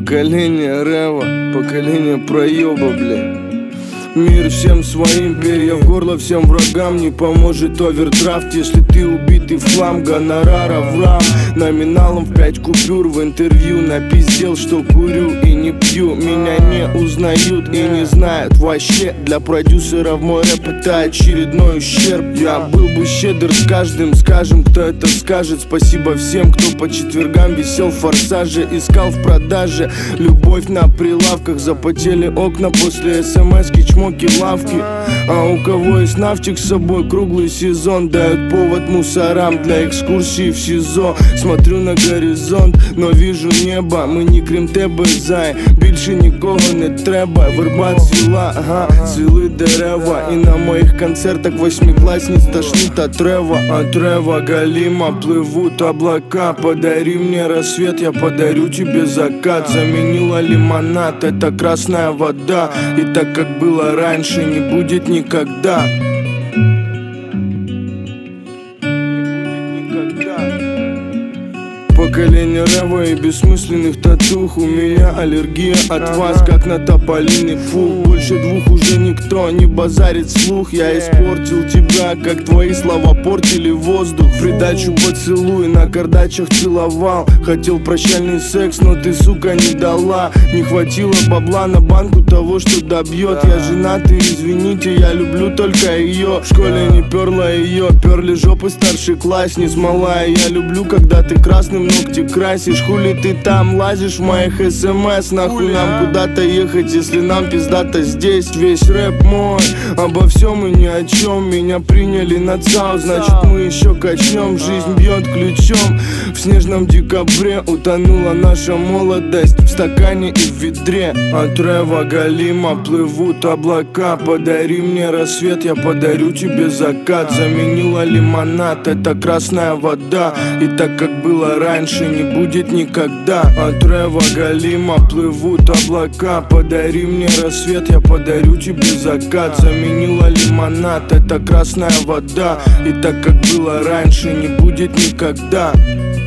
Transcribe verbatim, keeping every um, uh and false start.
Поколение Рева, поколение проеба, блядь. Мир всем своим, перья в горло всем врагам. Не поможет овердрафт, если ты убитый в хлам. Гонорара в рам, номиналом в пять купюр. В интервью напиздел, что курю и не пью. Меня не узнают и не знают вообще. Для продюсеров мой рэп это очередной ущерб. Я был бы щедр с каждым, скажем, кто это скажет. Спасибо всем, кто по четвергам висел в форсаже. Искал в продаже любовь на прилавках. Запотели окна после смс-ки, чмоки, лавки. А у кого есть нафтик с собой, круглый сезон дают повод мусорам для экскурсии в СИЗО. Смотрю на горизонт, но вижу небо. Мы не кримтеби, зай, більше нікого не треба. Верба цвіла, ага, цвіли дерева. І на моїх концертах восьмиклассниц тошнит от рева. От рева галима плывут облака. Подари мне рассвет, я подарю тебе закат. Заменила лимонад, это красная вода. И так как было раньше, не будет никогда. Поколение Рева и бессмысленных татух. У меня аллергия от вас, как на тополиный пух. Больше двух уже никто не базарит слух. Я испортил тебя, как твои слова портили воздух. В придачу поцелуй на кардачах целовал. Хотел прощальный секс, но ты, сука, не дала. Не хватило бабла на банку того, что добьет. Я женатый, извините, я люблю только ее. В школе не перла ее, перли жопы старшеклассниц. Малая, я люблю, когда ты красным ногти красишь. Хули ты там лазишь в моих смс? Нахуй нам куда-то ехать, если нам пиздато здесь. Весь рэп мой, обо всем и ни о чем. Меня приняли на ЦАУ, значит мы еще качнем. Жизнь бьет ключом. В снежном декабре утонула наша молодость в стакане и в ведре. От Рева галима плывут облака. Подари мне рассвет, я подарю тебе закат. Заменила лимонад, это красная вода. И так как было раньше, не будет никогда. От Рева галима плывут облака. Подари мне рассвет, я подарю тебе закат. Заменила лимонад, это красная вода. И так как было раньше, не будет никогда.